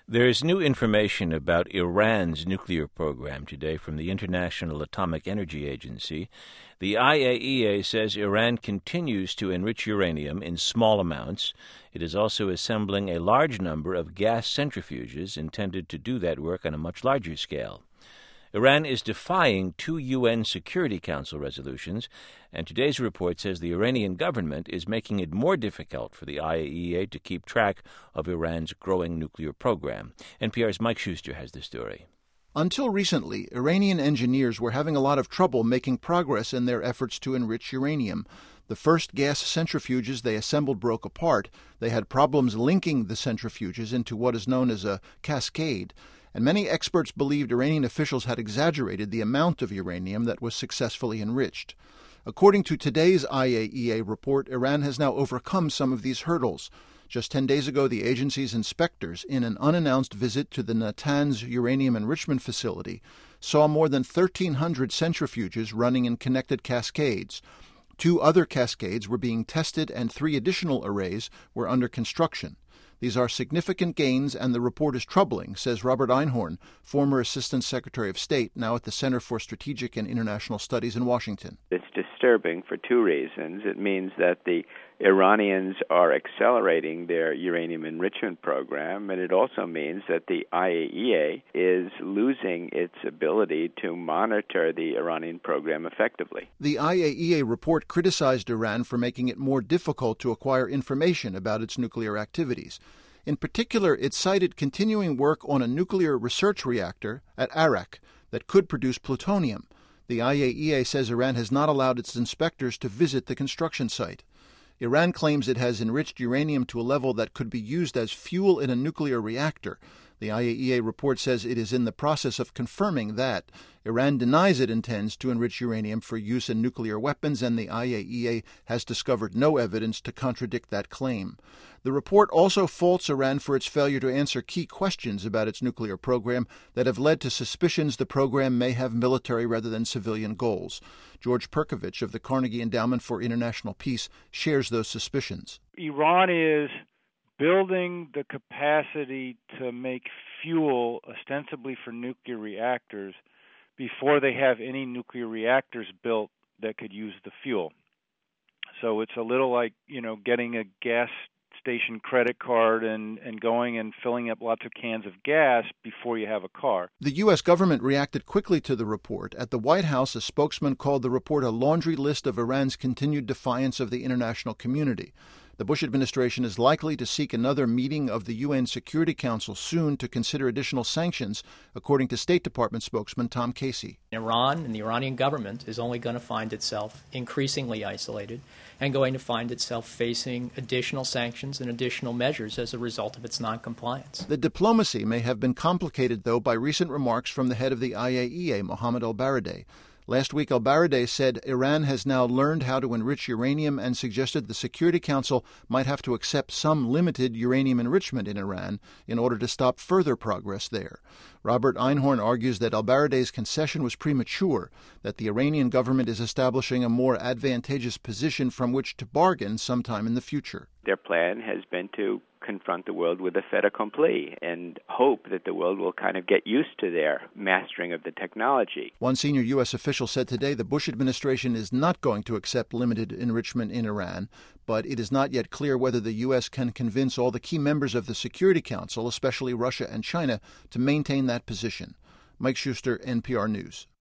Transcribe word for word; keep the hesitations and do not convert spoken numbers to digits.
There is new information about Iran's nuclear program today from the International Atomic Energy Agency. The I A E A says Iran continues to enrich uranium in small amounts. It is also assembling a large number of gas centrifuges intended to do that work on a much larger scale. Iran is defying two U N Security Council resolutions, and today's report says the Iranian government is making it more difficult for the I A E A to keep track of Iran's growing nuclear program. N P R's Mike Schuster has the story. Until recently, Iranian engineers were having a lot of trouble making progress in their efforts to enrich uranium. The first gas centrifuges they assembled broke apart. They had problems linking the centrifuges into what is known as a cascade. And many experts believed Iranian officials had exaggerated the amount of uranium that was successfully enriched. According to today's I A E A report, Iran has now overcome some of these hurdles. Just ten days ago, the agency's inspectors, in an unannounced visit to the Natanz uranium enrichment facility, saw more than thirteen hundred centrifuges running in connected cascades. Two other cascades were being tested, and three additional arrays were under construction. These are significant gains, and the report is troubling, says Robert Einhorn, former Assistant Secretary of State, now at the Center for Strategic and International Studies in Washington. It's disturbing for two reasons. It means that the Iranians are accelerating their uranium enrichment program, and it also means that the I A E A is losing its ability to monitor the Iranian program effectively. The I A E A report criticized Iran for making it more difficult to acquire information about its nuclear activities. In particular, it cited continuing work on a nuclear research reactor at Arak that could produce plutonium. The I A E A says Iran has not allowed its inspectors to visit the construction site. Iran claims it has enriched uranium to a level that could be used as fuel in a nuclear reactor. The I A E A report says it is in the process of confirming that. Iran denies it intends to enrich uranium for use in nuclear weapons, and the I A E A has discovered no evidence to contradict that claim. The report also faults Iran for its failure to answer key questions about its nuclear program that have led to suspicions the program may have military rather than civilian goals. George Perkovich of the Carnegie Endowment for International Peace shares those suspicions. Iran is building the capacity to make fuel ostensibly for nuclear reactors before they have any nuclear reactors built that could use the fuel. So it's a little like, you know, getting a gas station credit card and, and going and filling up lots of cans of gas before you have a car. The U S government reacted quickly to the report. At the White House, a spokesman called the report a laundry list of Iran's continued defiance of the international community. The Bush administration is likely to seek another meeting of the U N Security Council soon to consider additional sanctions, according to State Department spokesman Tom Casey. Iran and the Iranian government is only going to find itself increasingly isolated and going to find itself facing additional sanctions and additional measures as a result of its noncompliance. The diplomacy may have been complicated, though, by recent remarks from the head of the I A E A, Mohammad El-Baradei. Last week, El-Baradei said Iran has now learned how to enrich uranium and suggested the Security Council might have to accept some limited uranium enrichment in Iran in order to stop further progress there. Robert Einhorn argues that El-Baradei's concession was premature, that the Iranian government is establishing a more advantageous position from which to bargain sometime in the future. Their plan has been to confront the world with a fait accompli and hope that the world will kind of get used to their mastering of the technology. One senior U S official said today the Bush administration is not going to accept limited enrichment in Iran, but it is not yet clear whether the U S can convince all the key members of the Security Council, especially Russia and China, to maintain that position. Mike Schuster, N P R News.